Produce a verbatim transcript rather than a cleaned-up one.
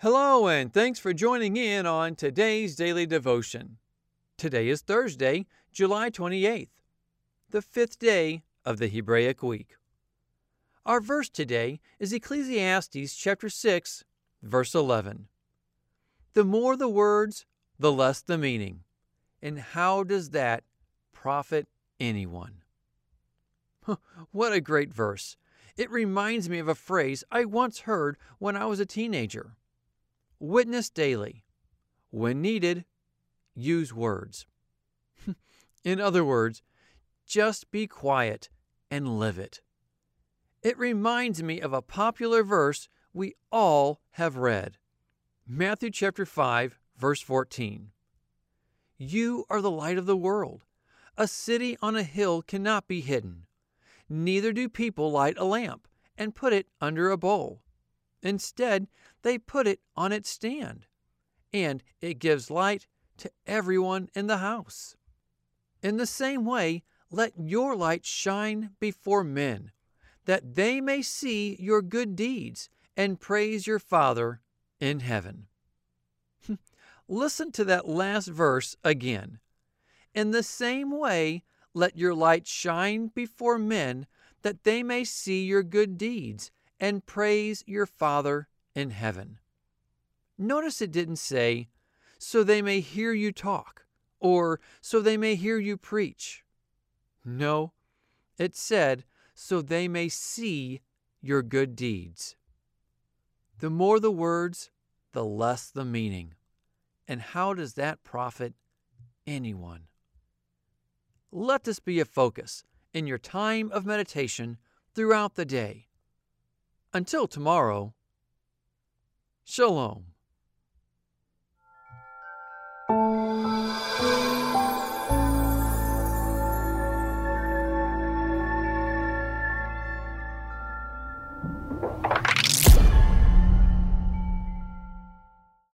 Hello, and thanks for joining in on today's daily devotion. Today is Thursday, July twenty-eighth, the fifth day of the Hebraic week. Our verse today is Ecclesiastes chapter six, verse eleven. The more the words, the less the meaning. And how does that profit anyone? What a great verse. It reminds me of a phrase I once heard when I was a teenager. Witness daily. When needed, use words. In other words, just be quiet and live it. It reminds me of a popular verse we all have read. Matthew chapter five, verse fourteen. You are the light of the world. A city on a hill cannot be hidden. Neither do people light a lamp and put it under a bowl. Instead, they put it on its stand, and it gives light to everyone in the house. In the same way, let your light shine before men, that they may see your good deeds and praise your Father in heaven. Listen to that last verse again. In the same way, let your light shine before men, that they may see your good deeds and praise your Father in heaven. Notice it didn't say, so they may hear you talk, or so they may hear you preach. No, it said, so they may see your good deeds. The more the words, the less the meaning. And how does that profit anyone? Let this be a focus in your time of meditation throughout the day. Until tomorrow, Shalom.